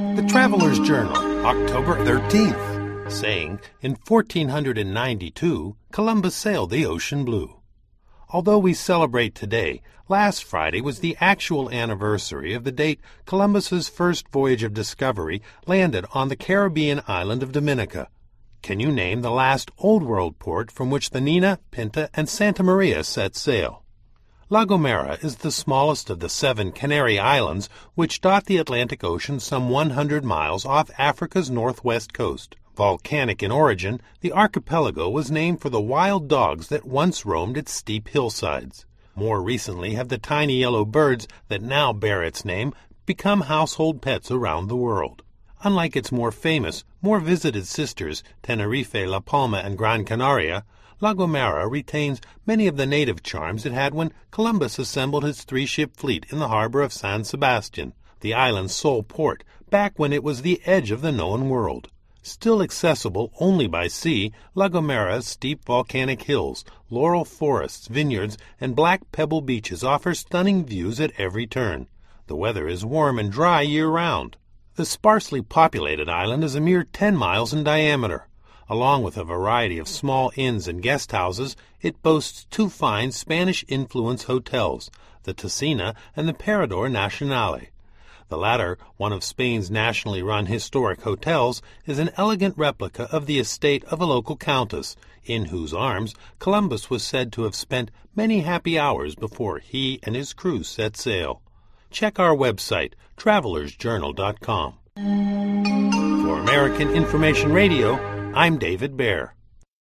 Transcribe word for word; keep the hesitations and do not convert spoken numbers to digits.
The Traveler's Journal, October thirteenth, saying, in fourteen ninety-two, Columbus sailed the ocean blue. Although we celebrate today, last Friday was the actual anniversary of the date Columbus's first voyage of discovery landed on the Caribbean island of Dominica. Can you name the last Old World port from which the Nina, Pinta, and Santa Maria set sail? La Gomera is the smallest of the seven Canary Islands which dot the Atlantic Ocean some one hundred miles off Africa's northwest coast. Volcanic in origin, the archipelago was named for the wild dogs that once roamed its steep hillsides. More recently have the tiny yellow birds that now bear its name become household pets around the world. Unlike its more famous, more visited sisters, Tenerife, La Palma, and Gran Canaria, La Gomera retains many of the native charms it had when Columbus assembled his three-ship fleet in the harbor of San Sebastian, the island's sole port, back when it was the edge of the known world. Still accessible only by sea, La Gomera's steep volcanic hills, laurel forests, vineyards, and black pebble beaches offer stunning views at every turn. The weather is warm and dry year-round. The sparsely populated island is a mere ten miles in diameter. Along with a variety of small inns and guest houses, it boasts two fine Spanish-influenced hotels, the Tacina and the Parador Nacional. The latter, one of Spain's nationally run historic hotels, is an elegant replica of the estate of a local countess, in whose arms Columbus was said to have spent many happy hours before he and his crew set sail. Check our website, travelers journal dot com. For American Information Radio, I'm David Baer.